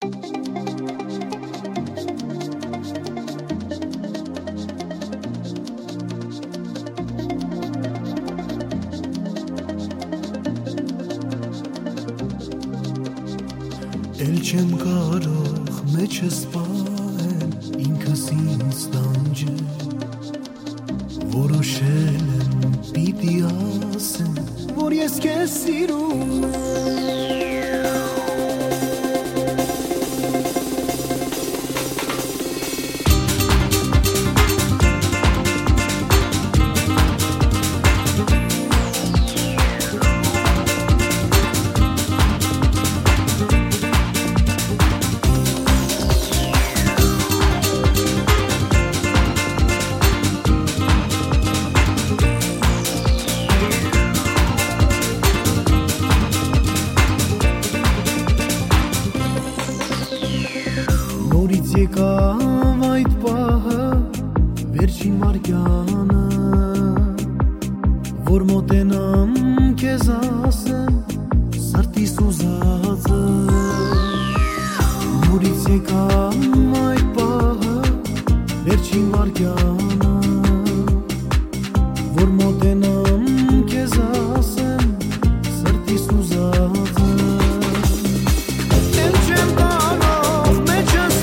Էլ չեմ կարող մեջս պահել ինքս ինձ տանջել, որոշել եմ պիտի ասեմ, որ ես քեզ սիրում եմ։ Եկավ այդ պահը, վերջին վայրկյանը, որ մոտենամ քեզ ասեմ սրտիս ուզածը։ Նորից եկավ այդ պահը, վերջին վայրկյանը, որ մոտենամ քեզ ասեմ սրտիս ուզածը։ Էլ չեմ կարող մեջս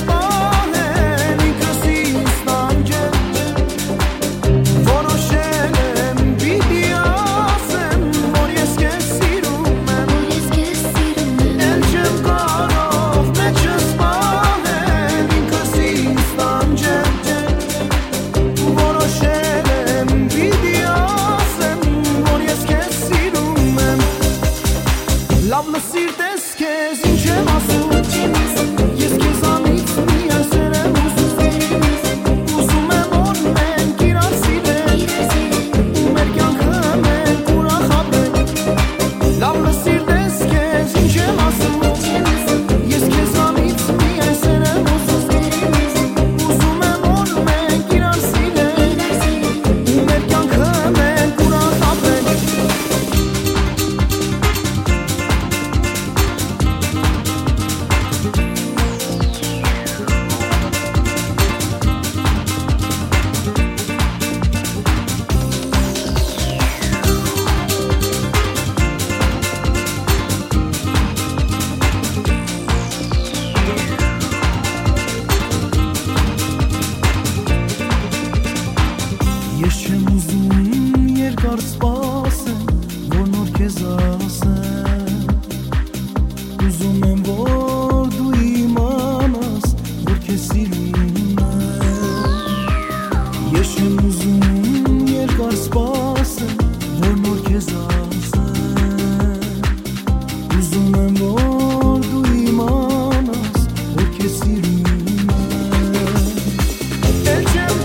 Ես չեմ ուզում երկար սպասեմ, որ նոր քեզ ասեմ, ուզում եմ, որ դու իմանաս, որ քեզ սիրում եմ։ Ես չեմ ուզում երկար սպասեմ, որ նոր քեզ ասեմ, ուզում եմ, որ դու իմանաս, որ քեզ սիրում եմ։ Էլ չեմ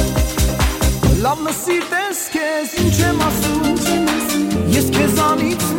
Լավ նսիրտ ես քեզ, ինչ եմ ասում, ես քեզանից